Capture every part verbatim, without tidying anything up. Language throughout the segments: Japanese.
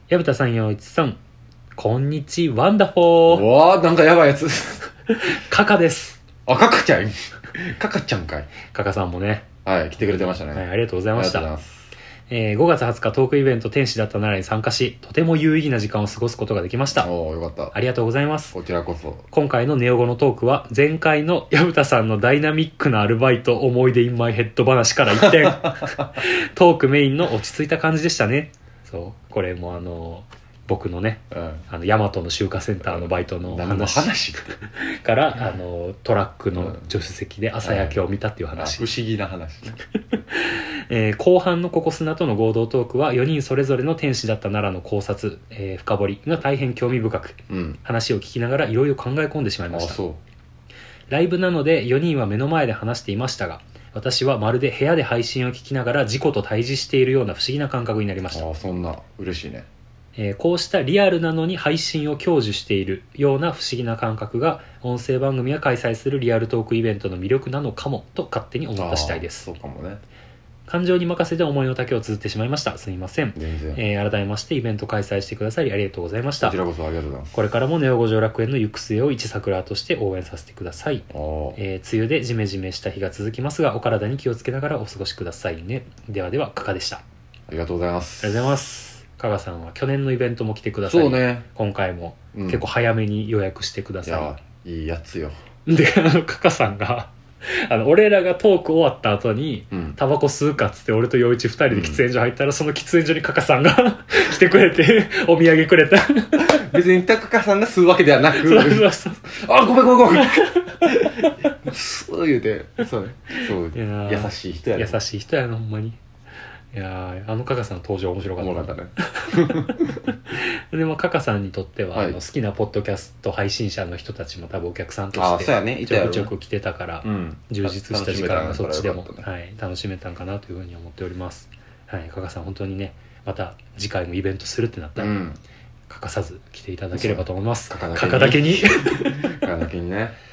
矢蓋さん、陽一さん、こんにちワンダフォー。 うわー、なんかやばいやつ。 カカです。 あ、カカちゃん。カカちゃんかい。 カカさんもね、 はい、来てくれてましたね。 はい、ありがとうございました。 ありがとうございます。 えー、ごがつはつかトークイベント天使だった奈良に参加し、とても有意義な時間を過ごすことができました。 おー、よかった。 ありがとうございます。 こちらこそ。 今回のネオ語のトークは、前回の矢蓋さんのダイナミックなアルバイト思い出インマイヘッド話から一転、トークメインの落ち着いた感じでしたね。そう、これもあの僕のね、 うん、 あのヤマトの集荷センターのバイトの話、 何の話からあのトラックの助手席で朝焼けを見たっていう話、 うん、不思議な話、 えー、後半のココスナとの合同トークはよにんそれぞれの天使だった奈良の考察、えー、深掘りが大変興味深く、うん、話を聞きながらいろいろ考え込んでしまいました。あ、そう。ライブなのでよにんは目の前で話していましたが、私はまるで部屋で配信を聞きながら自己と対峙しているような不思議な感覚になりました。 あ、そんな嬉しいね。 えー、こうしたリアルなのに配信を享受しているような不思議な感覚が音声番組が開催するリアルトークイベントの魅力なのかもと勝手に思った次第です。 そうかもね。感情に任せて思いの丈を綴ってしまいました。すみません。全然、えー、改めましてイベント開催してくださりありがとうございました。 こちらこそありがとうございます。 これからもネオ五条楽園の行く末を一桜として応援させてください。えー、梅雨でジメジメした日が続きますがお体に気をつけながらお過ごしくださいね。ではでは、カカでした。 ありがとうございます。 ありがとうございます。加賀さんは去年のイベントも来てください。 そうね。 今回も結構早めに予約してください。 うん、いや、いいやつよ。 で、あの加賀さんがあの俺らがトーク終わった後に、うん、タバコ吸うかっつって俺と陽一二人で喫煙所入ったら、うん、その喫煙所に加賀さんが来てくれてお土産くれた。 別に加賀さんが吸うわけではなく、 そうそうそう、 あ、ごめんごめんごめん。そう言うて、そう、そう、優しい人やね。 優しい人やな、ほんまに。いやあのカカさんの登場面白かった。 面白かったね。 でもカカさんにとっては、はい、あの好きなポッドキャスト配信者の人たちも多分お客さんとしてちょくちょく来てたから、うん、充実した時間がそっちでも、ね、はい、楽しめたんかなというふうに思っております。はい、カカさん本当にね、また次回もイベントするってなったら、うん、欠かさず来ていただければと思います。カカだけにカカだけにね。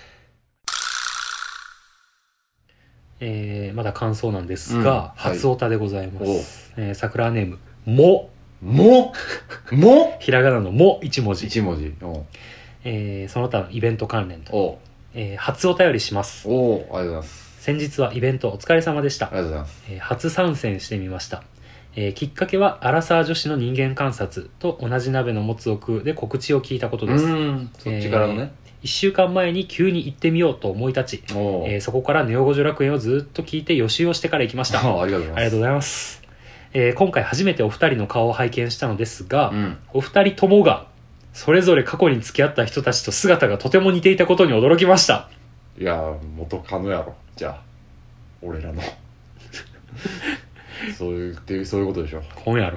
えー、まだ感想なんですが、うん、初オタでございます。えー、桜ネームもももひらがなのも一文字一文字。 えー、その他のイベント関連と、えー、初お便りします。 お、ありがとうございます。 先日はイベントお疲れ様でした。 ありがとうございます。 えー、初参戦してみました。えー、きっかけはアラサー女子の人間観察と同じ鍋のもつ奥で告知を聞いたことです。 うん、そっちからのね、 えーいっしゅうかんまえに急に行ってみようと思い立ち、えー、そこからネオ五条楽園をずっと聞いて予習をしてから行きました。 あ, ありがとうございます。 ありがとうございます。えー、今回初めてお二人の顔を拝見したのですが、うん、お二人ともがそれぞれ過去に付き合った人たちと姿がとても似ていたことに驚きました。 いや元カノやろ、じゃあ俺らのそういうっていうそういうことでしょ。 今夜ろ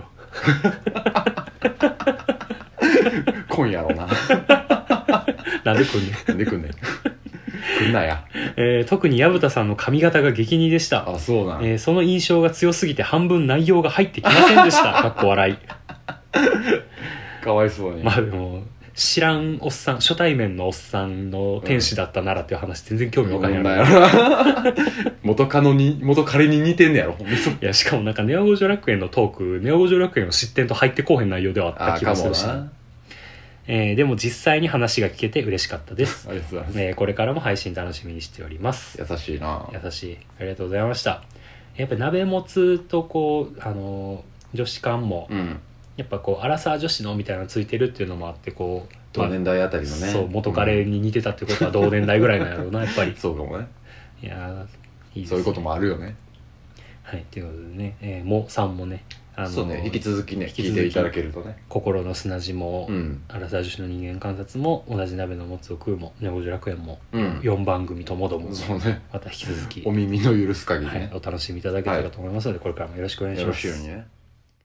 今夜ろな。 なんで来んねん。 なんで来んねん。来んなや。 えー、特に矢蓋さんの髪型が激似でした。 あ、そうなん。 えー、その印象が強すぎて半分内容が入ってきませんでした。かっこ笑い。 かわいそうに。 まあでも知らんおっさん、初対面のおっさんの天使だったならっていう話、全然興味わかんないやろ。 元カノに元彼に似てんねやろ。 いや、しかもなんかネオ五条楽園のトーク、ネオ五条楽園を知ってんと入ってこうへん内容ではあった気がするし。えー、でも実際に話が聞けて嬉しかったです。 ありがとうございます。 えー、これからも配信楽しみにしております。 優しいな。 優しい。ありがとうございました。やっぱり鍋もつとこう、あのー、女子館も、うん、やっぱこうアラサー女子のみたいなのついてるっていうのもあって、こう同年代あたりのね、 そう元彼に似てたってことは同年代ぐらいなんやろうな、やっぱり。 そうかもね。 いやいいですね。 そういうこともあるよね。 はい、ということでね、えー、もさんもね、あのー、 そうね、引き続きね聞いていただけるとね、 心の砂地も、うん、アラサー女子の人間観察も同じ鍋のもつを食うもネオ五条楽園も、うん、よんばん組ともども、 そうね、 また引き続きお耳の許す限り、ね、 はい、お楽しみいただけたらと思いますので、はい、これからもよろしくお願いします。よろしくね。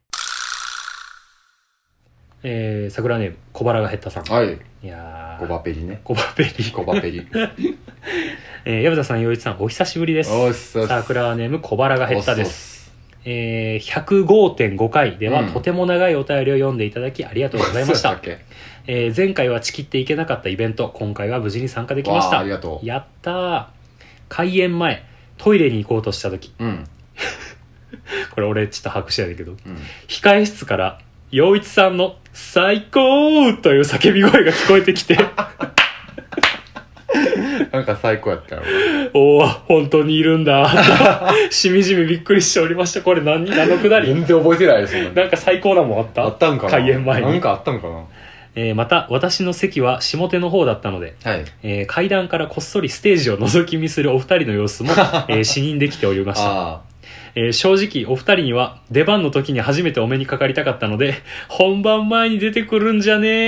えー、桜ネーム小腹が減ったさん。 はい。 いやー、コバペリね。 コバペリ。 コバペリ。 えー、矢蓋さん、陽一さん、お久しぶりです。 おっす。 桜ネーム小腹が減ったです。えー、ひゃくごてんごかいでは、うん、とても長いお便りを読んでいただきありがとうございました。えー、前回はチキっていけなかったイベント、今回は無事に参加できました。 ありがとう。 やったー。開演前、トイレに行こうとした時、うん、これ俺ちょっと把握してないけど、うん、控え室から陽一さんの最高という叫び声が聞こえてきてなんか最高やったよ。 おお、本当にいるんだしみじみびっくりしておりました。これ何何のくだり？ 全然覚えてないですよ。 なんか最高なもんあった？ あったんかな。 開演前になんかあったんかな。 えー、また私の席は下手の方だったので、 はい、 えー、階段からこっそりステージを覗き見するお二人の様子も、えー、視認できておりました。えー、正直お二人には出番の時に初めてお目にかかりたかったので、本番前に出てくるんじゃねえ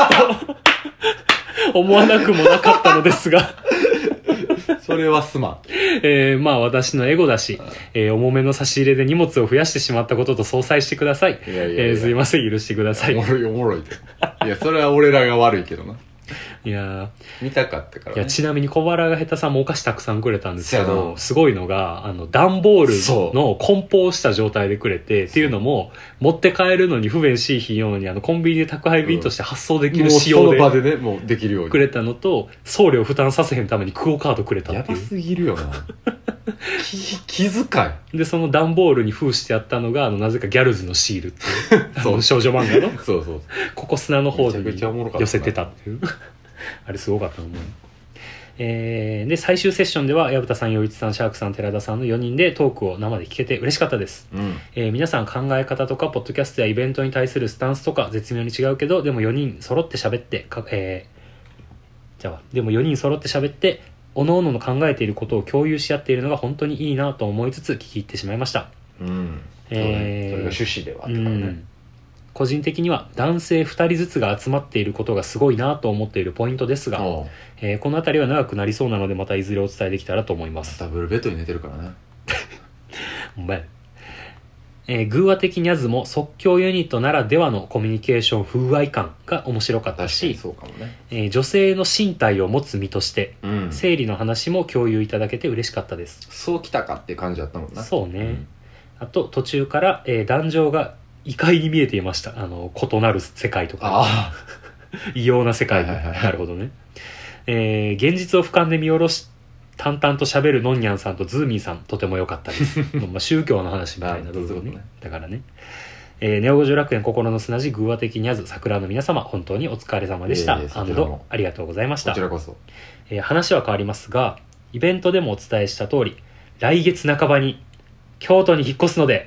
と思わなくもなかったのですがそれはすまん。 えー、まあ私のエゴだし、えー、重めの差し入れで荷物を増やしてしまったことと相殺してください。 いやいやいや、 えー、すいません、許してください。 おもろいおもろいで。いや、それは俺らが悪いけどな。 いや見たかったから、ね、 いやちなみに小腹が下手さんもお菓子たくさんくれたんですけど、すごいのがあの段ボールの梱包した状態でくれて、っていうのも持って帰るのに不便しいひんようにあのコンビニで宅配便として発送できる仕様で、 うん、もうその場でねもうできるようにくれたのと、送料負担させへんためにクオカードくれたっていう。 やばすぎるよな気遣いでその段ボールに封してあったのがあのなぜかギャルズのシールっていうそう少女漫画のそうそうここ砂の方に寄せてたっっていうあれすごかったと思う。えー、で最終セッションでは矢蓋さん、陽一さん、シャークさん、寺田さんのよにんでトークを生で聞けて嬉しかったです、 うん。 えー、皆さん考え方とかポッドキャストやイベントに対するスタンスとか絶妙に違うけど、でもよにん揃って喋ってか、えー、じゃあでもよにん揃って喋って各々の考えていることを共有し合っているのが本当にいいなと思いつつ聞き入ってしまいました。 うん。 えー、 それが趣旨ではあったからね。うん個人的には男性ふたりずつが集まっていることがすごいなと思っているポイントですが、えー、この辺りは長くなりそうなのでまたいずれお伝えできたらと思います。 ダブルベッドに寝てるからねお前、えー、偶話的ニャズも即興ユニットならではのコミュニケーション風合い感が面白かったし、 そうかもね、 えー、女性の身体を持つ身として、 うん、 生理の話も共有いただけて嬉しかったです。 そうきたかっていう感じだったもんな。 そうね、うん、あと途中から、えー、壇上が異界に見えていました。あの異なる世界とか異様な世界、はいはいはい、なるほどね、えー、現実を俯瞰で見下ろし淡々と喋るのんにゃんさんとズーミーさんとても良かったですまあ宗教の話みたいな部分ね、ねだからね、えー、ネオ五条楽園心の砂地偶話的ニャズ桜の皆様本当にお疲れ様でした。 えー、 アンドありがとうございました。 こちらこそ、 えー、話は変わりますがイベントでもお伝えした通り来月半ばに京都に引っ越すので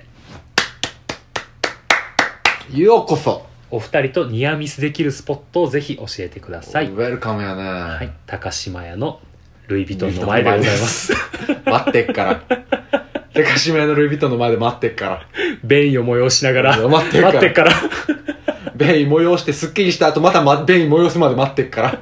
ようこそお二人とニアミスできるスポットをぜひ教えてください。 ウェルカムやね。 はい、高島屋のルイ・ヴィトンの前でございます待ってっから高島屋のルイ・ヴィトンの前で待ってっから便意を催しながら待ってっから待ってっから便意催してスッキリした後また便意催すまで待ってっから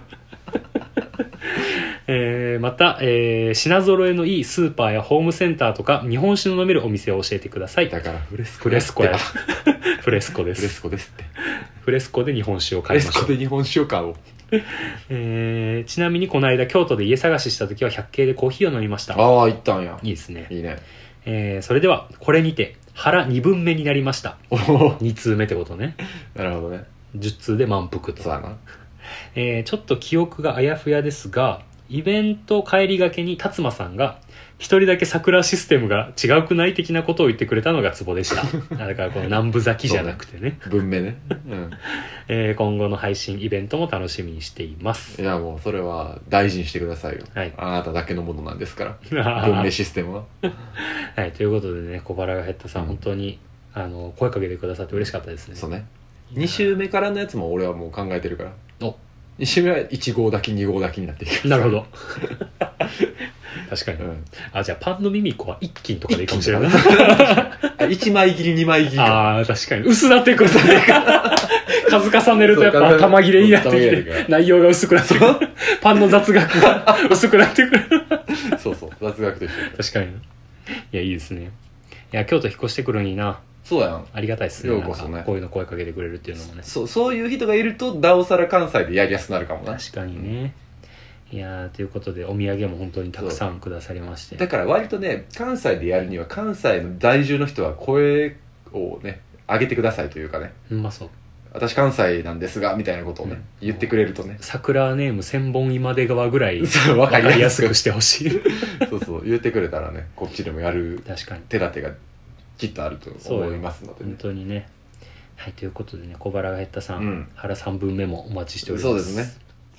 えー、また、えー、品揃えのいいスーパーやホームセンターとか日本酒の飲めるお店を教えてください。 だからフレスコフレスコやフレスコです。 フレスコですってフレスコで日本酒を買いましょう。 フレスコで日本酒を買おうえー、ちなみにこの間京都で家探しした時は百景でコーヒーを飲みました。 ああ行ったんや。 いいですね。 いいね。 えー、それではこれにて腹にぶんめになりました。に通目ってことね。 なるほどね。 じゅっ通で満腹と。 そうやな。 えー、ちょっと記憶があやふやですがイベント帰りがけに達馬さんが一人だけ桜システムが違うくない的なことを言ってくれたのがツボでしただからこの南部咲きじゃなくてね文明ね、うんえー、今後の配信イベントも楽しみにしています。 いやもうそれは大事にしてくださいよ、はい、あなただけのものなんですから文明システムははいということでね小腹が減ったさん、うん、本当にあの声かけてくださって嬉しかったですね。 そうね。に週目からのやつも俺はもう考えてるから。 おに週目はいち号だけに号だけになっていく。 なるほど確かに、うん、あじゃあパンのミミコは一斤とかでいいかもしれないいちまい切りにまい切りか。 ああ確かに薄なってくる数重ねるとやっぱ玉切れになってきて内容が薄くなってくるパンの雑学が薄くなってくるそうそう雑学と一緒。 確かにいやいいですね。いや京都引っ越してくるのにな。 そうやん。 ありがたいっすね。 ようこそね。 こういうの声かけてくれるっていうのもね。 そう、そういう人がいるとなおさら関西でやりやすくなるかもな。 確かにね。いやーということでお土産も本当にたくさんくださりまして。 だから割とね関西でやるには関西の在住の人は声をね上げてくださいというかね。 うまそう。 私関西なんですがみたいなことをね、うん、言ってくれるとね。 桜ネーム千本今出川ぐらい分かりやすくしてほしいそうそう言ってくれたらねこっちでもやる確かに手立てがきっとあると思いますので、ね、 本当にね。 はい、ということでね、小腹が減ったさん、 うん、 腹さんぶんめもお待ちしております。 そうですね。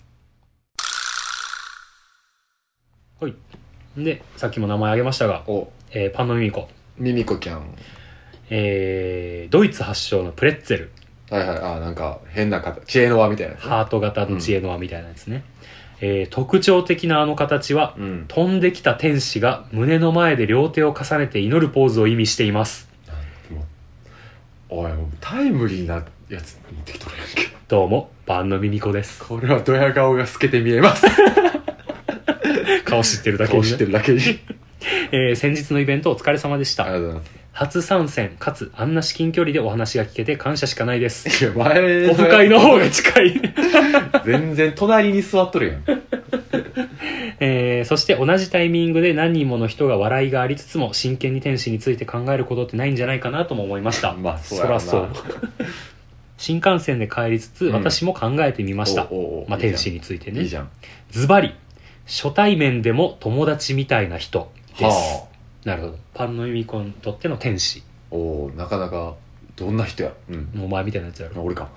はい。で、さっきも名前挙げましたが、おえー、パンのミミコ。 ミミコちゃん。 えー、ドイツ発祥のプレッツェル。 はいはい、あ、なんか変な形、知恵の輪みたいなやつ、ね、 ハート型の知恵の輪みたいなやつね。うん、えー、特徴的なあの形は、うん、飛んできた天使が胸の前で両手を重ねて祈るポーズを意味しています。 おい、タイムリーなやつ持ってきとるやんけ。 どうも、パンのミミコです。 これはドヤ顔が透けて見えます。 顔知ってるだけに、 ね、顔知ってるだけに。 えー、先日のイベントお疲れ様でした。 ありがとうございます。 初参戦かつあんな至近距離でお話が聞けて感謝しかないです。 いや、前オフ会の方が近い。 全然隣に座っとるやん。 えー、そして同じタイミングで何人もの人が笑いがありつつも真剣に天使について考えることってないんじゃないかなとも思いました。 まあそうやな。 そらそう。新幹線で帰りつつ、うん、私も考えてみました。おうおう、まあ、天使についてね。 いいじゃん。 ズバリ初対面でも友達みたいな人です。はあ、なるほど。パンのミミコにとっての天使。 おお、なかなかどんな人や。 うん、お前みたいなやつやろ。 俺か。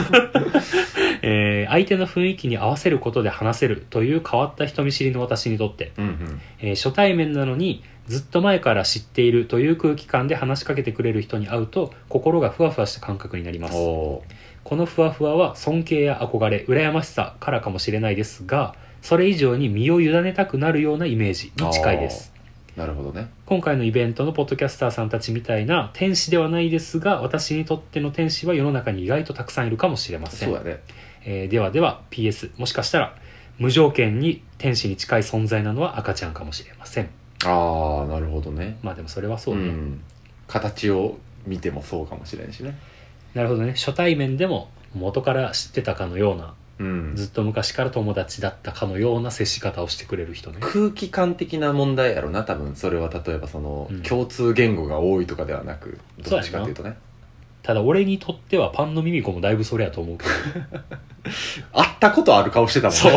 えー、相手の雰囲気に合わせることで話せるという変わった人見知りの私にとって、うんうん、えー、初対面なのにずっと前から知っているという空気感で話しかけてくれる人に会うと心がふわふわした感覚になります。このふわふわは尊敬や憧れ、羨ましさからかもしれないですが、それ以上に身を委ねたくなるようなイメージに近いです。 なるほどね。 今回のイベントのポッドキャスターさんたちみたいな天使ではないですが、私にとっての天使は世の中に意外とたくさんいるかもしれません。 そうだね。 えー、ではでは ピーエス、 もしかしたら無条件に天使に近い存在なのは赤ちゃんかもしれません。 ああ、なるほどね。 まあでもそれはそうね、うん、 形を見てもそうかもしれんしね。 なるほどね。初対面でも元から知ってたかのような、うん、ずっと昔から友達だったかのような接し方をしてくれる人ね。 空気感的な問題やろな、多分。それは例えばその、うん、共通言語が多いとかではなく、どっちかっていうとね。 ただ俺にとってはパンのミミコもだいぶそれやと思うけど会ったことある顔してたもん。そう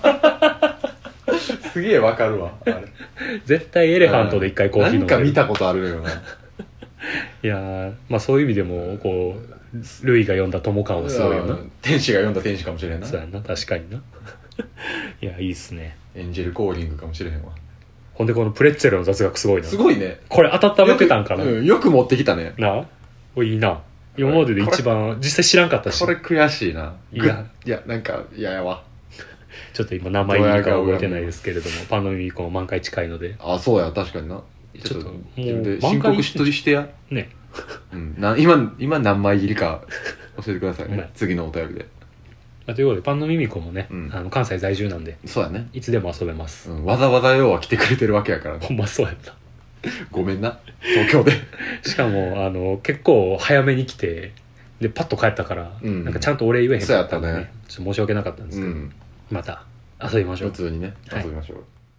すげえわかるわ、あれ。 絶対エレファントで一回コーヒー飲んでる。 なんか見たことあるよな。 いやー、まあそういう意味でもこうルイが読んだ友感はすごいよな。 天使が読んだ天使かもしれんな。 そうやな、確かにな。いや、いいっすね。 エンジェルコーリングかもしれへんわ。 ほんでこのプレッツェルの雑学すごいな。 すごいね。 これ温めてたんかな。 よく、うん、よく持ってきたね。 なあ、おいいな。今までで一番実際知らんかったし。 これ悔しいな。 いやいや、なんか嫌やわ。 ちょっと今名前いいか覚えてないですけれども、パンのミミコも満開近いので。 あ、そうや、確かにな。 ちょっと自分で申告しとりしてやね。 うん、な今今何枚切りか教えてくださいね。次のお便りで。 まあ、ということでパンのミミコもね、うん、あの関西在住なんで、 そうやね。 いつでも遊べます。 うん、わざわざ要は来てくれてるわけやからね。 ほんまそうやった。 ごめんな、東京で。 しかもあの結構早めに来て。でパッと帰ったから、うん、なんかちゃんとお礼言えへんかったんで、ね、ね、ちょっと申し訳なかったんですけど、うん、また遊びましょう。 普通にね、遊びましょう。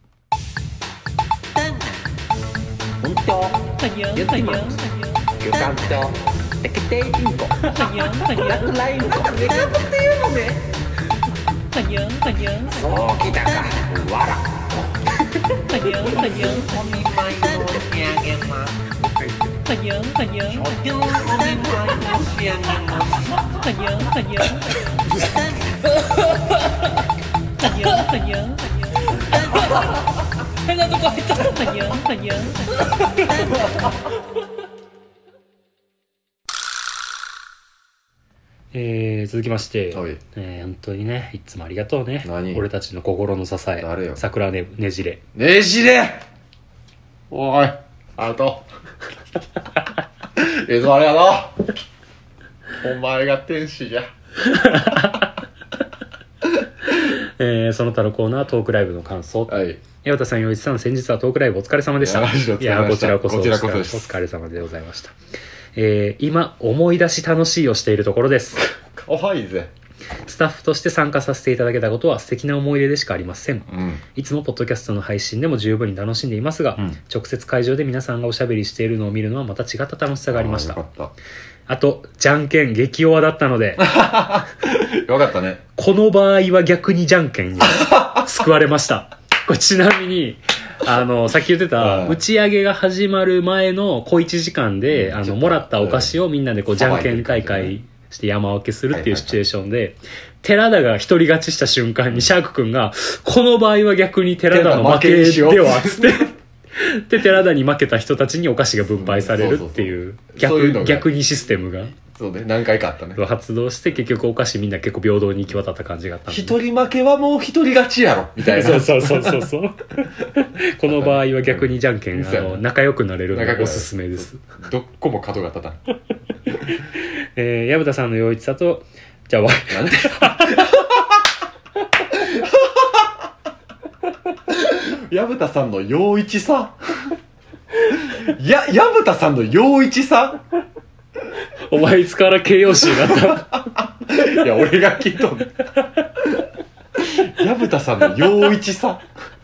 本当、ゆってま、ゆかんと、てけていんこ、ラッラインコ、メカブっていうのね。そうきたか、わら。お見舞い申し上げます。はにゃんはにゃん、お見舞い申し上げます。はにゃんはにゃん、はにゃんはにゃん、変なとこ入った。はにゃんはにゃん。 えー、続きまして、えー、本当にね、いつもありがとうね。俺たちの心の支え。 誰よ。 桜ねねじれ。 ねじれ。おい、アウト。えぞあれやな。お前が天使じゃ。 えー、その他のコーナートークライブの感想。はい。矢幡さん、陽一さん、先日はトークライブお疲れ様でした。いや、こちらこそ。 こちらこそです。 お疲れ様でございました。えー、今思い出し楽しいをしているところです。 かわいいぜ。 スタッフとして参加させていただけたことは素敵な思い出でしかありません、うん、いつもポッドキャストの配信でも十分に楽しんでいますが、うん、直接会場で皆さんがおしゃべりしているのを見るのはまた違った楽しさがありました。 あ, たあとじゃんけん激弱だったのでよかったね。 この場合は逆にじゃんけんに救われました。これちなみにあのさっき言ってたうん打ち上げが始まる前の小いちじかんで、 うんあのもらったお菓子をみんなでこううんじゃんけん大会して山分けするっていうシチュエーションで、寺田が一人勝ちした瞬間にシャーク君がこの場合は逆に寺田の負けではつってで寺田に負けた人たちにお菓子が分配されるっていうそういうのが逆逆にシステムがそうね、何回かあったね。 発動して結局お菓子みんな結構平等に行き渡った感じがあったんで一人負けはもう一人勝ちやろみたいな。 そうそうそうそうそうこの場合は逆にじゃんけん、 そうやなあの仲良くなれるの仲良くなれるがおすすめです。 どっこも角が立たん。 えー、矢蓋さんの陽一さとじゃあわなんで矢蓋さんの陽一さや、矢蓋さんの陽一さお前いつから形容詞になったいや、俺が聞いとんねん。矢蓋さんの陽一さ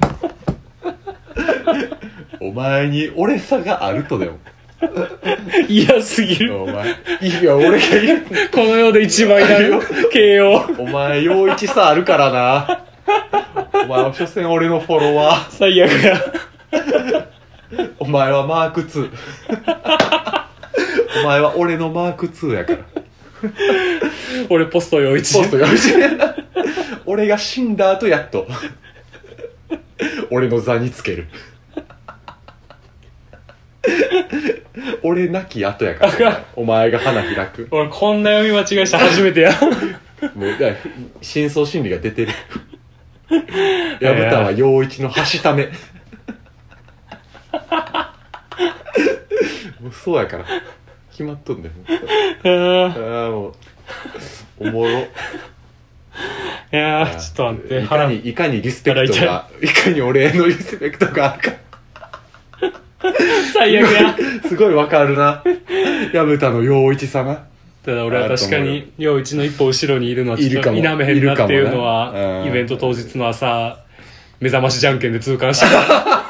お前に俺さがあるとでも。 嫌すぎる。 お前。いや、俺が言う。 この世で一番いらん形容。 お前、陽一さあるからな。お前は所詮俺のフォロワー。 最悪や。 お前はマークツー。お前は俺のマークツーやから。 俺ポスト陽一。 ポスト陽一。俺が死んだ後やっと俺の座につける。俺亡き後やからお前が花開く。 俺こんな読み間違いした初めてや。 もうだ深層心理が出てる。矢蓋は陽一の橋ため。もうそうやから決まっとんだよ。ああもうおもろ。 いやーちょっと待って。 いかにいかにリスペクトがいかに俺へのリスペクトがあるか。 最悪や。 すごいわかるな。矢蓋の陽一さな。 ただ俺は確かに陽一の一歩後ろにいるのはちょっといるかも否めへんなっていうのは、 いるかもなうんイベント当日の朝目覚ましじゃんけんで痛感した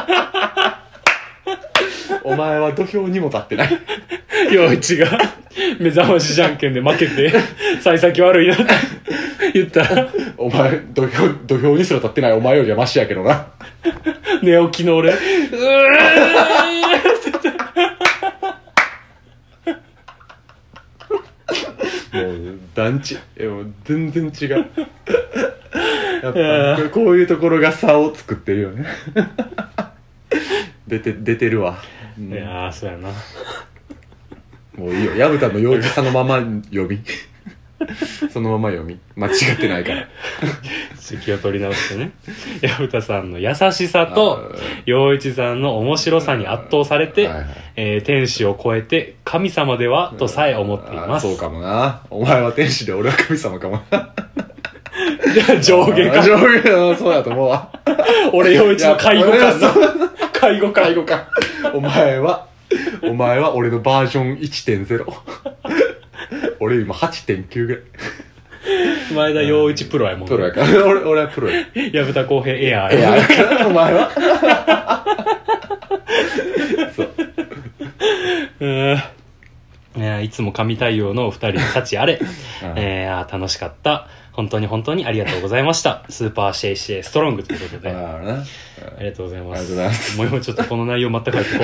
お前は土俵にも立ってない。 陽一が目覚ましじゃんけんで負けて幸先悪いなって言ったらお前土俵土俵にすら立ってないお前よりはマシやけどな。 寝起きの俺うーもう団地もう全然違う。やっぱこういうところが差を作ってるよね。出て出てるわ。うん、 いやーそうやな。 もういいよ。矢蓋の陽一さのまま読み。そのまま読み。間違ってないから。 気を取り直してね。矢蓋さんの優しさと陽一さんの面白さに圧倒されて、 はいはいえー、天使を超えて神様ではとさえ思っています。 そうかもな。お前は天使で俺は神様かもな。 上下か。 上下そうやと思うわ。 俺陽一の介護官の介護官介護官。お前はお前は俺のバージョン いってんゼロ。俺今 はちてんきゅう ぐらい。 前田陽一プロやもん、 プロやから。俺俺はプロや。 矢蓋公平エアーいやだからお前は。そううんいやいつも神対応のお二人幸あれ、 うんえー、あー楽しかった。本当に本当にありがとうございました。スーパーシェイシェイストロングということで、ああなりがとうございます。 ありがとうございますもう今ちょっとこの内容全く入ってこ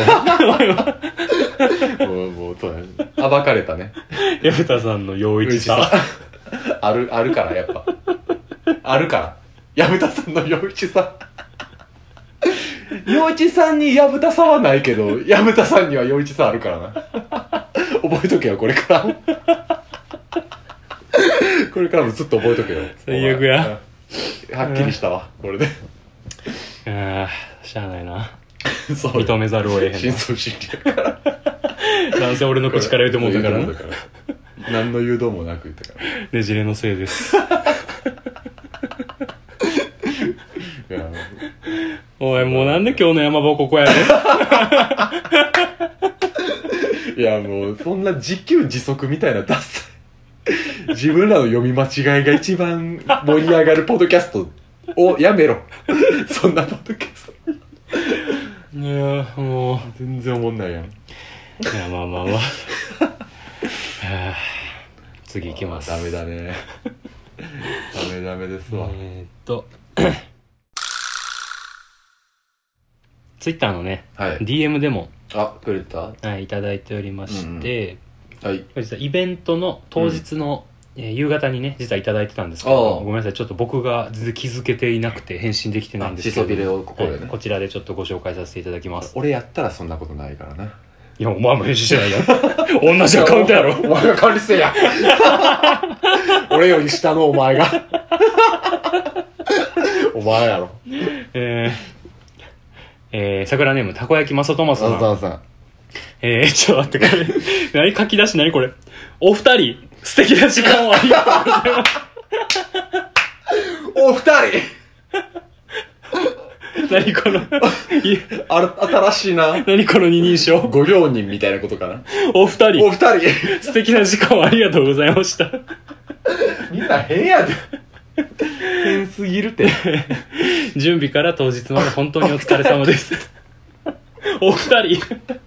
ない。 もうもうそうだね。暴かれたね。 矢蓋さんの陽一さ。 あるあるからやっぱ。あるから。矢蓋さんの陽一さ。陽一さんに矢蓋さはないけど、矢蓋さんには陽一さあるからな。覚えとけよこれから。これからもずっと覚えとけよ。 最悪や。 はっきりしたわこれで。 あーしゃあないな。 そう認めざるを得へんな。 深層心理やから。 男性俺の口から言うてもうたからな。 何の誘導もなく言ったから。 ねじれのせいです。 いやおいもうなんで今日の山場ここやねん。いやもうそんな自給自足みたいなダサい。自分らの読み間違いが一番盛り上がるポッドキャストをやめろ。そんなポッドキャスト。 いやもう全然おもんないやん。 いやまあまあまあ。はあ次行きます。 ダメだね。ダメダメですわ。 えー、っとツイッターのね、 はい、 ディーエム でもあくれた、 はい、いただいておりまして、 うんうん、はい、 実はイベントの当日の、うんえー、夕方にね実はいただいてたんですけど、ごめんなさいちょっと僕が全然気づけていなくて返信できてないんですけど、 しそびれをここでね、 はい、こちらでちょっとご紹介させていただきます。 俺やったらそんなことないからな。 いやお前も返信してないやん同じアカウントやろお前が管理せや俺より下のお前がお前やろ。 えー、えー、桜ネームたこ焼きまさとまささん。えー、ちょっと待ってこれ何書き出し何これ。お二人素敵な時間をありがとうございますお二人何このあ新しいな。 何この二人称。 ご両人みたいなことかな。 お二人お二人素敵な時間をありがとうございましたみんな変やで変すぎるって準備から当日まで本当にお疲れ様ですお二人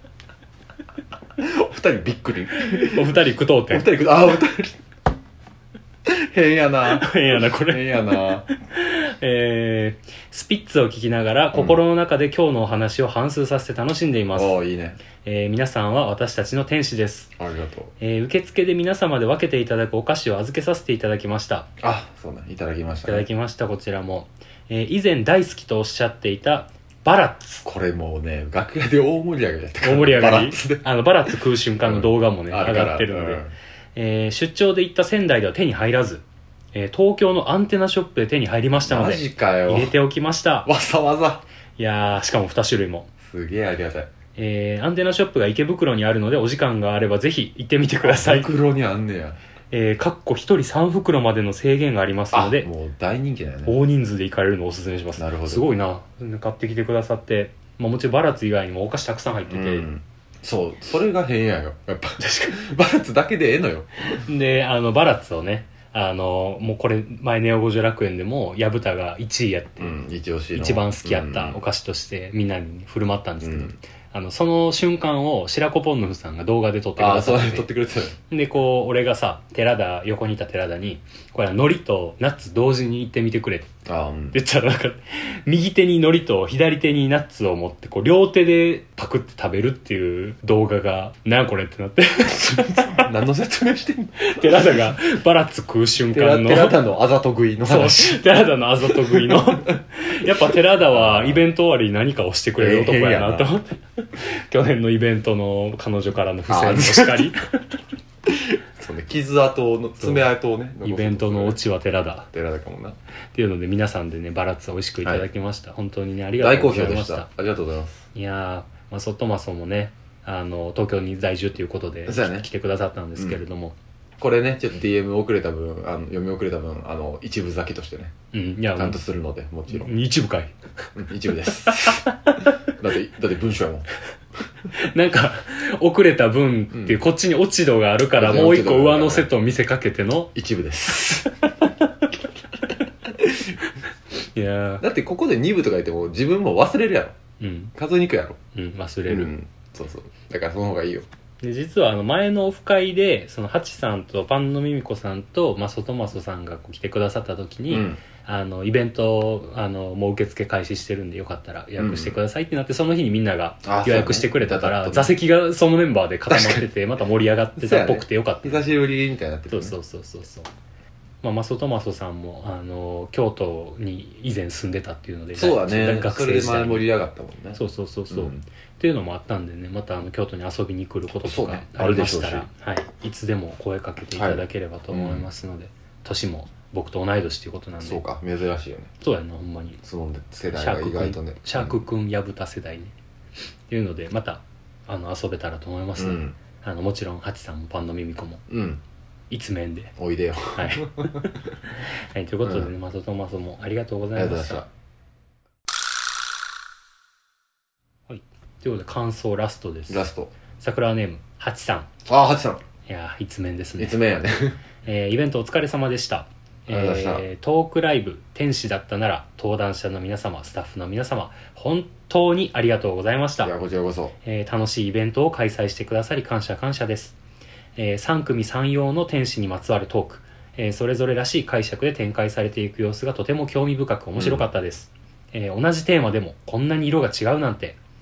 お二人びっくり。 お二人苦闘点。 お二人あお二人変やな変やなこれ変やなえー、スピッツを聞きながら、うん、心の中で今日のお話を反芻させて楽しんでいます。 おいいね。 えー、皆さんは私たちの天使です。 ありがとう。 えー、受付で皆様で分けていただくお菓子を預けさせていただきました。 あ、そうね、いただきました、ね、 いただきました。こちらも、えー、以前大好きとおっしゃっていたバラッツ。 これもうね楽屋で大盛り上がりだったから。 大盛り上がり。 バラッツであのバラッツ食う瞬間の動画もね、うん、上がってるので、うん、えー、出張で行った仙台では手に入らず、えー、東京のアンテナショップで手に入りましたので、 マジかよ、 入れておきました。 わざわざ。 いやー、しかもに種類もすげえありがたい。 えー、アンテナショップが池袋にあるので、お時間があればぜひ行ってみてください。 池袋にあんねや。 えー、かっこひとりさん袋までの制限がありますので、 もう大人気だよね。 大人数で行かれるのをおすすめします。 なるほど。 すごいな、買ってきてくださって、まあ、もちろんバラッツ以外にもお菓子たくさん入ってて、うん、 そうそれが変やよやっぱ。確かにバラッツだけでええのよ。 であのバラッツをね、あのもうこれ前ネオ五条楽園でも矢蓋がいちいやって、うん、一, 一番好きやったお菓子としてみんなに振る舞ったんですけど、うん、あのその瞬間を白子ポンヌフさんが動画で撮ってくださって、あ、そう撮ってくれてた。でこう俺がさ寺田横にいた寺田にこれは海苔とナッツ同時に行ってみてくれって言ったら、なんか右手に海苔と左手にナッツを持ってこう両手でパクって食べるっていう動画がなんこれってなって何の説明してんの。 寺田がバラッツ食う瞬間の寺田のあざと食いの話。 そう寺田のあざと食いのやっぱ寺田はイベント終わりに何かをしてくれる男やなと思って、えー、去年のイベントの彼女からの不正もしかりそうね、傷跡の爪痕をね、 イベントのオチは寺田寺田かもなっていうので、皆さんでねバラッツ美味しくいただきました、はい、本当にねありがとうございました。 大好評でした。ありがとうございます。 いやー、まあ、ソットマソもねあの東京に在住ということで、ね、来てくださったんですけれども、うん、 これねちょっと ディーエム 遅れた分、あの読み遅れた分、あの一部咲きとしてね、うん、いやちゃんとするので、もちろん一部かい一部ですだってだって文章やもんなんか遅れた分っていう、こっちに落ち度があるから、もう一個上乗せと見せかけての一部ですいやだってここでに部とか言っても自分も忘れるやろ、うん、数にくやろ、 うん、忘れる、うん、 そうそう、だからその方がいいよ。 で実はあの前のオフ会でそのハチさんとパンのミミコさんと、まあ、外マソさんがこう来てくださった時に、うん、あのイベントあのもう受付開始してるんでよかったら予約してくださいってなって、うん、その日にみんなが予約してくれたから、ね、座席がそのメンバーで固まっててまた盛り上がってたっぽくてよかった、 ね、久しぶりみたいになってる、 ね、そうそうそうそう、まあ、マソトマソさんもあの京都に以前住んでたっていうので、 そうだね、 学生時代にそれで前盛り上がったもんね。 そうそうそうそう、うん、っていうのもあったんでね、またあの京都に遊びに来ることとかありましたら、ねはい、いつでも声かけていただければと思いますので、はい、うん、年も僕と同い年っていうことなんで。 そうか、珍しいよね。 そうやな、ほんまにその世代が意外とね、 シャークくん、ヤブタ世代ね、うん、っていうのでまたあの遊べたらと思いますので、うん、あのもちろんハチさんもパンのミミコも、うん、一面でおいでよはい、はい、ということでね、うん、マソトマソもありがとうございました。はい、ということで感想ラストです。 ラスト、 桜ネームハチさん。 ああ、ハチさん、 いや一面ですね。 一面やねえー、イベントお疲れ様でした。えー、トークライブ天使だったなら登壇者の皆様、スタッフの皆様、本当にありがとうございました。 いやこちらこそ、 えー、楽しいイベントを開催してくださり感謝感謝です。えー、さん組さん様の天使にまつわるトーク、えー、それぞれらしい解釈で展開されていく様子がとても興味深く面白かったです。うん、えー、同じテーマでもこんなに色が違うなんて、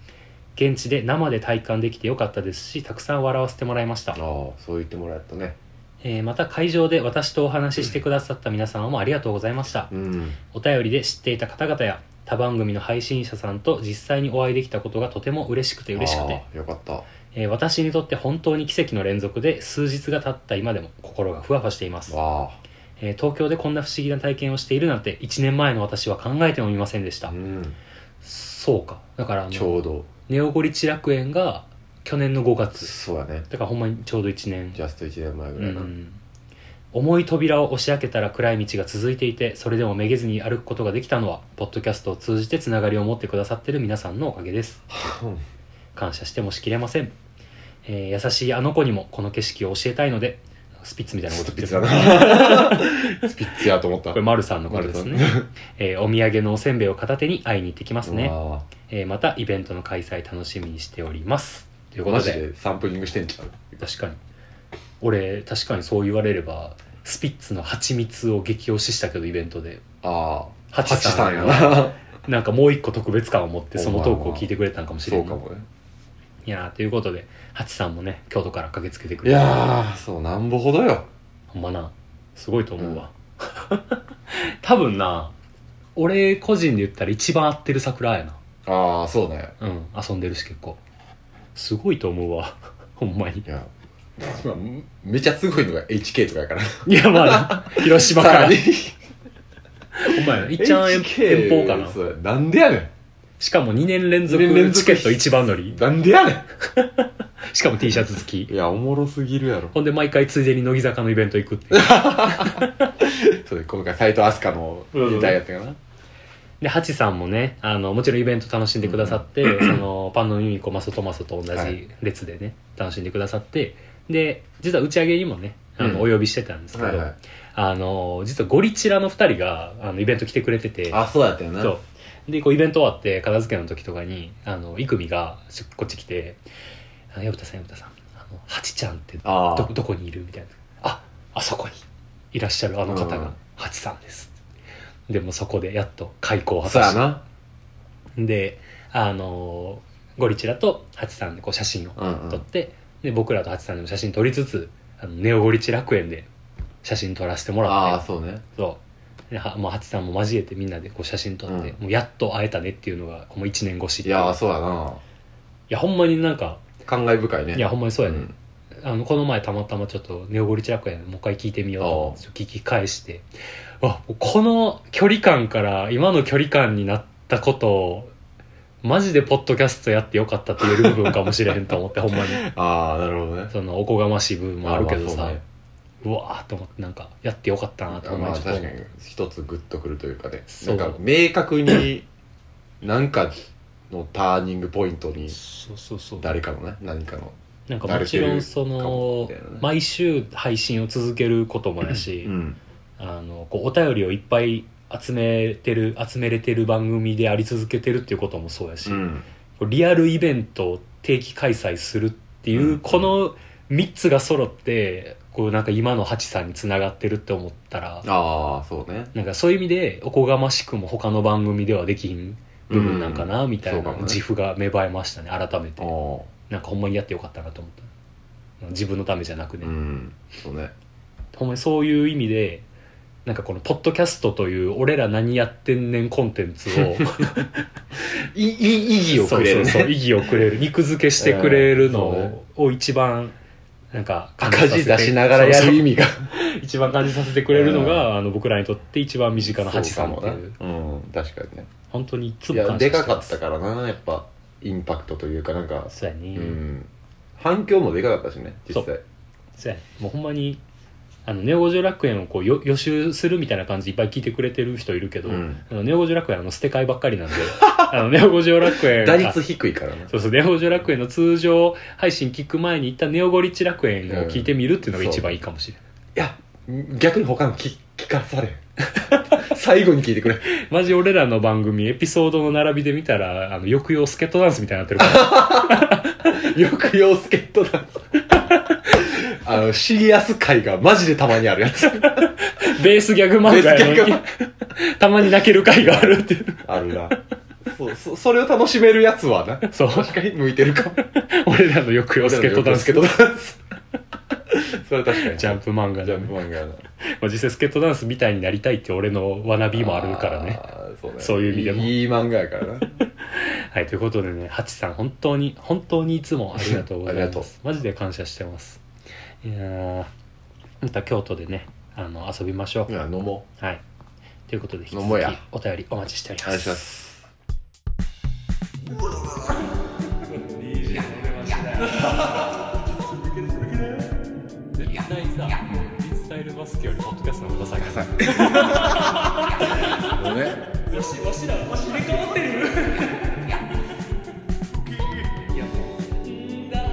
現地で生で体感できてよかったですし、たくさん笑わせてもらいました。ああ、 そう言ってもらったね。 えー、また会場で私とお話ししてくださった皆様もありがとうございました、うん、お便りで知っていた方々や他番組の配信者さんと実際にお会いできたことがとても嬉しくて嬉しくて、 よかった、 えー、私にとって本当に奇跡の連続で、数日が経った今でも心がふわふわしています。わ、えー、東京でこんな不思議な体験をしているなんていちねんまえの私は考えてもみませんでした、うん、そうか、だからあのちょうどネオゴリチ楽園が去年のごがつ、 そうだね、 だからほんまにちょうどいちねん、 ジャストいちねんまえぐらいな、うん、 重い扉を押し開けたら暗い道が続いていて、それでもめげずに歩くことができたのはポッドキャストを通じてつながりを持ってくださっている皆さんのおかげです感謝してもしきれません、えー、優しいあの子にもこの景色を教えたいので、スピッツみたいなこと言ってるスピッツだなスピッツやと思った。 これマルさんのことですね、えー、お土産のおせんべいを片手に会いに行ってきますね、えー、またイベントの開催楽しみにしておりますということで、マジでサンプリングしてんちゃう。 確かに俺確かにそう言われればスピッツの蜂蜜を激推ししたけどイベントで、 ああハチさんやななんかもう一個特別感を持ってそのトークを聞いてくれたんかもしれない。 そうかもね。 いやーということでハチさんもね京都から駆けつけてくれて、 いやーそうなんぼほどよ、 ほんまなすごいと思うわ、うん、多分な俺個人で言ったら一番合ってる桜やな。 ああそうね、 うん遊んでるし結構すごいと思うわほんまに。いやめちゃすごいのが エイチケー とかやからいやまあ広島からお前いっちゃん遠方かな。 そうなんでやねん。 しかもにねん連続チケット一番乗りなんでやねんしかも T シャツ付き。 いやおもろすぎるやろ。 ほんで毎回ついでに乃木坂のイベント行くっていうそうで今回斎藤飛鳥のネタやったかな。 でハチさんもねあのもちろんイベント楽しんでくださって、うん、そのパンのミミコマソトマソと同じ列でね、はい、楽しんでくださって、で実は打ち上げにもねあの、うん、お呼びしてたんですけど、はいはい、あの実はゴリチラのふたりがあのイベント来てくれてて、 あそうやったよね。そうでこうイベント終わって片付けの時とかにあのイクミがこっち来て「矢蓋さん矢蓋さんあのハチちゃんって ど, どこにいる?」みたいな「ああそこにいらっしゃるあの方がハチさんです」でもそこでやっと開口を果たして、そうやな。であのゴリチラとハチさんでこう写真を撮って、うんうん、で僕らとハチさんでも写真撮りつつあのネオゴリチ楽園で写真撮らせてもらって、 ああそうね、 そうではもうハチさんも交えてみんなでこう写真撮って、うん、もうやっと会えたねっていうのがもういちねん越しっていう。 いやそうやな。 いやほんまになんか感慨深いね。 いやほんまにそうやね、うん、あのこの前たまたまちょっとネオゴリチ楽園もう一回聞いてみようと思って聞き返して、あこの距離感から今の距離感になったことをマジでポッドキャストやってよかったって言える部分かもしれへんと思ってほんまにああなるほどね。 そのおこがましい部分もあるけどさ、うわーと思ってなんかやってよかったなと思いました。 確かに一つグッとくるというかね、なんか明確に何かのターニングポイントに誰かのね何かのなんかもちろんその、ね、毎週配信を続けることもやし、うん、あのこうお便りをいっぱい集めてる集めれてる番組であり続けてるっていうこともそうやし、うん、リアルイベントを定期開催するっていう、うん、このみっつが揃ってこうなんか今のハチさんにつながってるって思ったら、 ああそうね、 なんかそういう意味でおこがましくも他の番組ではできん部分なんかなみたいな自負が芽生えましたね改めて。なんかほんまにやってよかったなと思った。自分のためじゃなくね、うん、そうね、ほんまにそういう意味でなんかこのポッドキャストという俺ら何やってんねんコンテンツをいい意義をくれる、ね、 そうそうそう意義をくれる肉付けしてくれるのを一番なんか赤字出しながらやる意味が一番感じさせてくれるのがあの僕らにとって一番身近なハチさんっていう。 うん、確かにね。 本当にいつも感謝してます。いやでかかったからなやっぱインパクトというかなんかそうやね、うん、 反響もでかかったしね実際。 そうそうやね、もうほんまにあのネオ五条楽園をこうよ予習するみたいな感じでいっぱい聞いてくれてる人いるけど、うん、あのネオ五条楽園あの捨て替えばっかりなんであのネオ五条楽園打率低いからね。 そうそうネオ五条楽園の通常配信聞く前に一旦ネオゴリチ楽園を聞いてみるっていうのが一番いいかもしれない、 うん、いや逆に他の聞, 聞かされ最後に聞いてくれ。 マジ俺らの番組エピソードの並びで見たらあの抑揚スケットダンスみたいになってるから抑揚スケットダンスあのシリアス回がマジでたまにあるやつベースギャグ漫画やのにたまに泣ける回があるっていうあるな。 そうそそれを楽しめるやつはなそう確かに向いてるかも俺らの抑揚スケートダンススケートダンスそれは確かにジャンプ漫画ジで、 ャンプ漫画やなまあ、実際スケートダンスみたいになりたいって俺のわなびもあるからね。 あー そうね、 そういう意味でもいい漫画やからなはいということでね、ハチさん本当に本当にいつもありがとうございありがとうますマジで感謝してます。いやーまた京都でねあの遊びましょう。 いや飲もはいということで引き飲もうや続きお便りお待ちしておりうお願いします。 ます絶対さ、フリースタイルバスケよりポッドキャストの方がさごめんわしわしらわし入れ替わってるいやもうんだ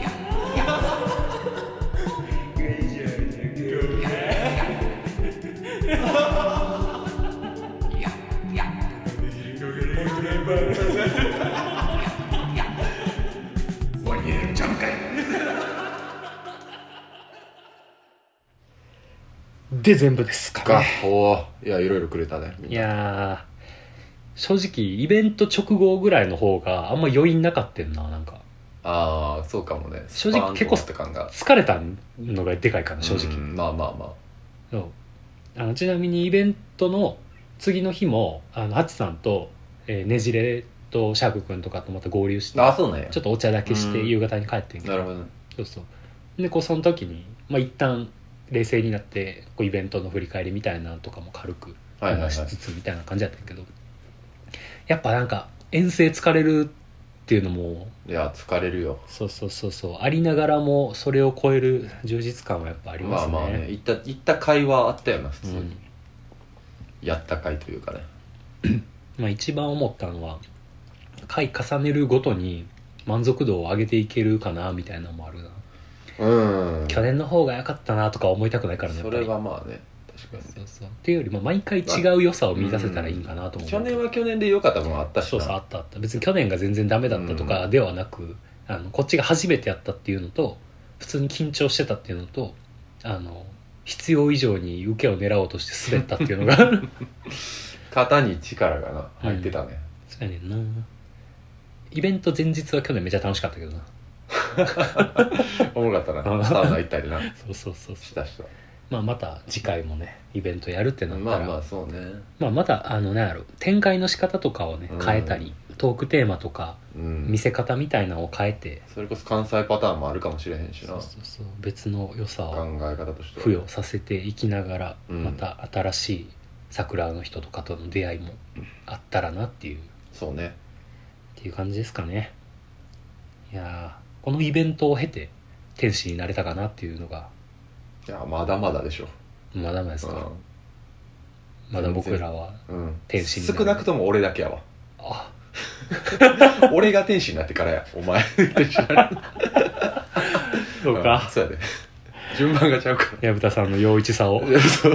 で全部ですかかね。 おーいやいろいろくれたねみんいなやー正直イベント直後ぐらいの方があんま余韻なかったんな。なんかああそうかもね正直結構スパーンとなった感が疲れたのがでかいかな正直。 うんまあまあまあそうあのちなみにイベントの次の日もあのハチさんと、えーねじれとシャーク君とかとまた合流してあそうねちょっとお茶だけしてうん夕方に帰ってんけど、 なるほどねそうそうでこうその時に、まあ、一旦冷静になってこうイベントの振り返りみたいなのとかも軽くはいはいはい話しつつみたいな感じだったんやけど、やっぱなんか遠征疲れるっていうのもいや疲れるよそうそうそうそうありながらもそれを超える充実感はやっぱありますね。 まあまあね行った行った会はあったよな普通に、 うんやった会というかねまあ、一番思ったのは回重ねるごとに満足度を上げていけるかなみたいなのもあるな。 うん去年の方が良かったなとか思いたくないからねやっそぱり。 れはまあね確かにそうそうっていうよりも毎回違う良さを見出せたらいいかなと思う。 去年は去年で良かったものあったしなそうそうあったあった。別に去年が全然ダメだったとかではなく、あのこっちが初めてやったっていうのと普通に緊張してたっていうのとあの必要以上に受けを狙おうとして滑ったっていうのが肩に力がな入ってたね、 そうやねんな。イベント前日は去年めちゃ楽しかったけどな。 おもろかったなサウナ行ったりなそうそうそうそう。 したしたまあまた次回もねイベントやるってなったら、 まあまあそうねまあまたあのなんやろ展開の仕方とかをねうん変えたり、トークテーマとかうん見せ方みたいなのを変えて、 それこそ関西パターンもあるかもしれへんしなそうそうそう別の良さ考をえ方としては付与させていきながら、 うんまた新しい桜の人とかとの出会いもあったらなっていう、 そうねっていう感じですかね。いやーこのイベントを経て天使になれたかなっていうのがいやまだまだでしょまだまだですか、 うまだ僕らはん、うん、 天使になる少なくとも俺だけやわあ俺が天使になってからやお前天使になるそうか、 んそうやで順番がちゃうから矢蓋さんの陽一さをいやそう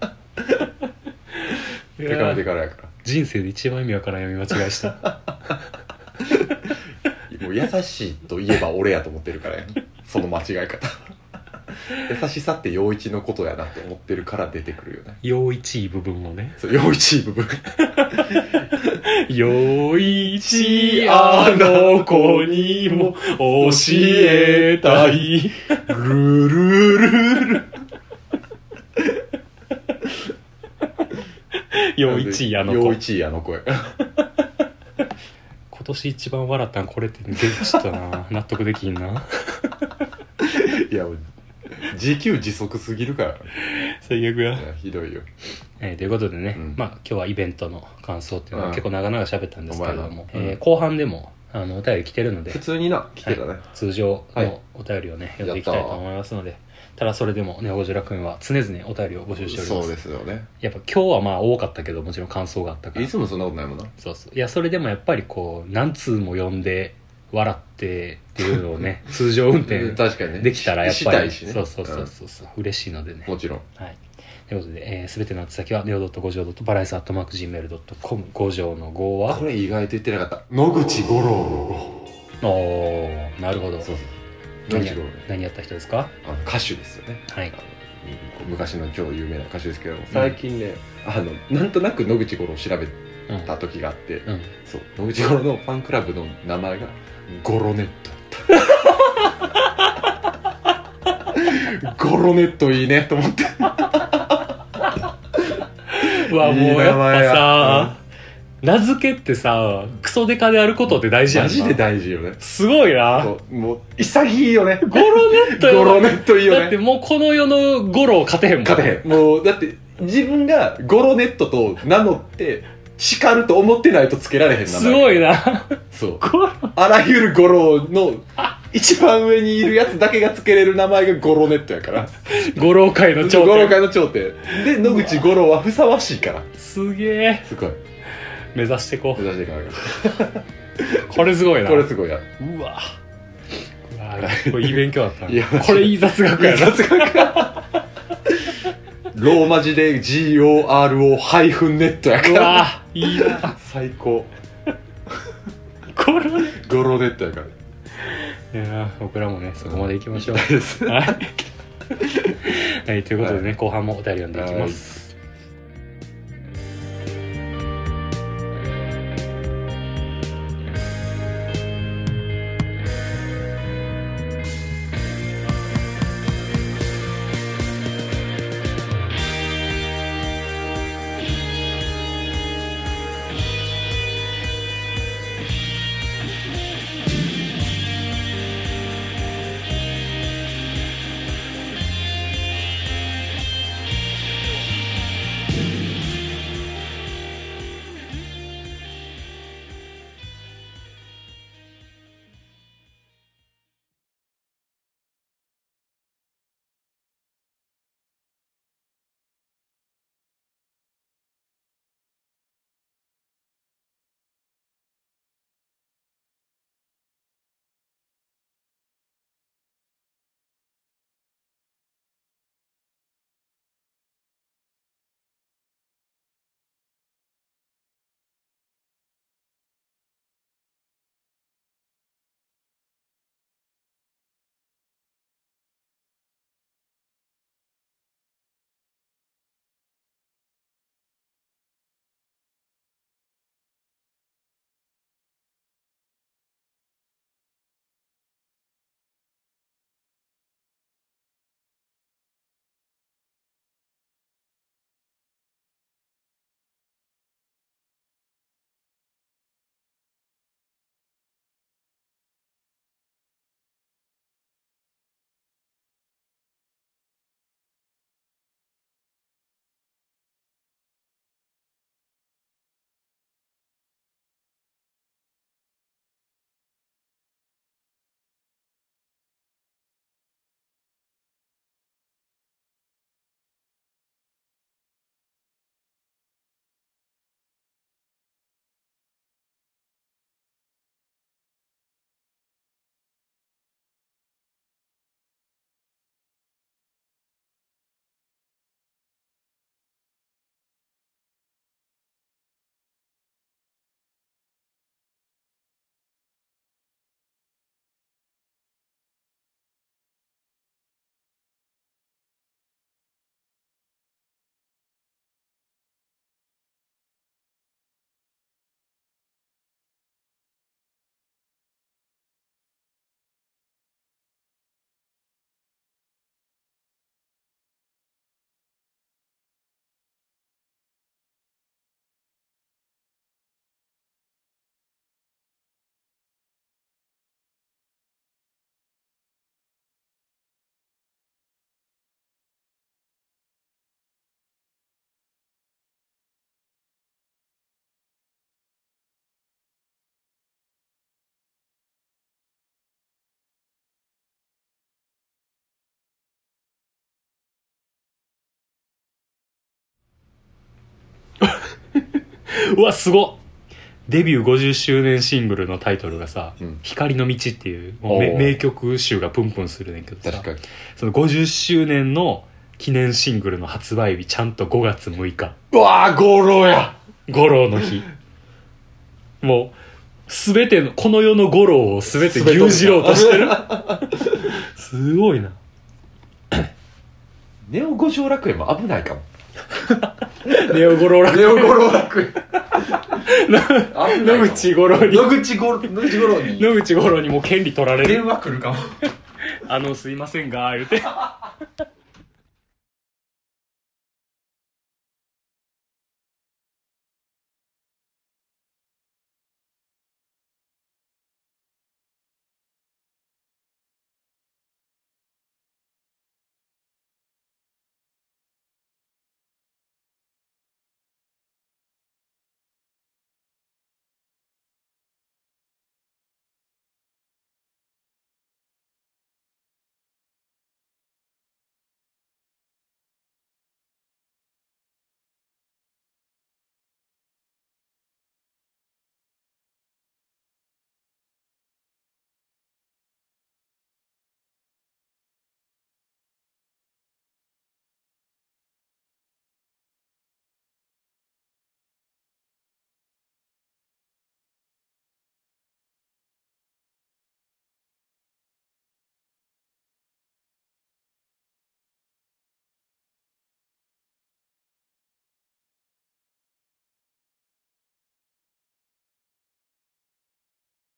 いや高めてからやから人生で一番意味わからん読み間違いしたもう優しいといえば俺やと思ってるからやその間違い方優しさって陽一のことやなって思ってるから出てくるよね陽一い部分をねそう陽一い部分陽一あの子にも教えたいルルルル陽一あの子陽一あの子やから今年一番笑ったんこれってちょっとな納得できんないやもう自給自足すぎるから最悪やいやひどいよえーということでね、 うんまあ今日はイベントの感想っていうのはうん結構長々喋ったんですけれども、 お前なうんえー後半でもあのお便り来てるので普通にな来てたね、 はい通常はいのお便りをね、読んでいきたいと思いますので、ただそれでもネオゴジラ君は常々お便りを募集しております。 そうですよねやっぱ今日はまあ多かったけどもちろん感想があったからいつもそんなことないもんなそうそういやそれでもやっぱりこう何通も読んで笑ってっていうのをね通常運転確かにねできたらやっぱり、 したいしねそうそうそうそうそう、嬉しいのでねもちろんはいということで、えー、全ての宛先はネオドット五条ドットパライスアットマーク ジーメールドットコム 五条の五はこれ意外と言ってなかった野口五郎のおーなるほどそうそう野何や口五郎何やった人ですか？ あの歌手ですよねはいあの昔の超有名な歌手ですけども最近ね、あのなんとなく野口五郎を調べた時があって、 うん、 そう野口五郎のファンクラブの名前がゴロネットゴロネットいいねと思ってうわもうやっぱさ、うん、名付けってさクソデカであることって大事やんな。 マジで大事よね。 すごいな。 そうもう潔いよね。 ゴロネットよ。 ゴロネットいいよね。 だってもうこの世のゴロを勝てへんもん。 勝てへん。もうだって自分がゴロネットと名乗って叱ると思ってないとつけられへん名前。 すごいな。 そうあらゆるゴロの一番上にいるやつだけがつけれる名前がゴロネットやからゴロ界の頂点。 ゴロ界の頂点で野口五郎はふさわしいから。 すげえ。 すごい目指していこう。 目指していかなきゃこれすごいな。 これすごいや。 うわうわこれいい勉強だったな。 いやこれいい雑学やな。 雑学ローマ字で ジーオーアールオー ハイフンネットやから。 うわいいな。最高ゴロネットゴロネットやから。 いや僕らもねそこまで行きましょう。 はい、 はい、ということでね、はい、後半もお便り読んでいきます。うわすごっ。デビューごじゅっしゅうねんシングルのタイトルがさ、うん、光の道っていうもう名曲集がプンプンするねんけどさ、 確かにそのごじゅっしゅうねんの記念シングルの発売日ちゃんとごがつむいか。 うわーゴロや。 ゴロの日。もうすべてのこの世のゴロをすべて牛耳ろうとしてる。すごいな。 ネオ五条楽園も危ないかも。 ネオゴロ楽園。 ネオゴロ楽園。 野口五郎に野口五郎野口五郎に野口五郎にもう権利取られる。 電話来るかもあのすいませんが言うて